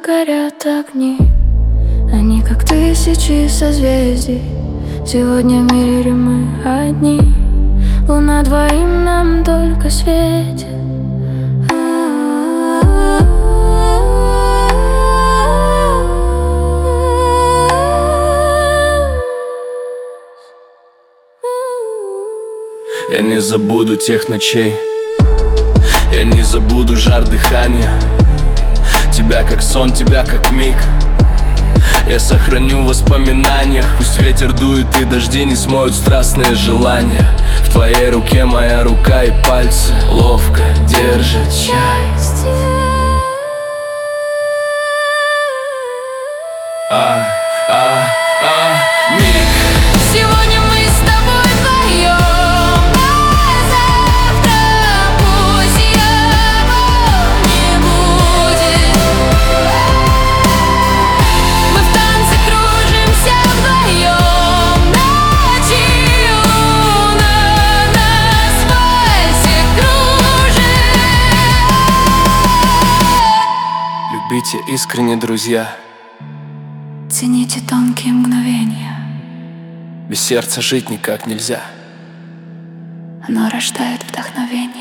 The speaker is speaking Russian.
горят огни, они как тысячи созвездий. Сегодня в мире мы одни, луна двоим нам только светит. Я не забуду тех ночей, я не забуду жар дыхания, тебя как сон, тебя как миг. Я сохраню в воспоминаниях. Пусть ветер дует и дожди не смоют страстные желания. В твоей руке моя рука и пальцы ловко держат счастье. Миг. Сегодня мы с тобой вдвоем, а завтра пусть его не будет. Мы в танце кружимся вдвоем, ночью луна нас вальсе кружит. Любите искренне, друзья, Цените тонкие мгновения, без сердца жить никак нельзя. оно рождает вдохновение.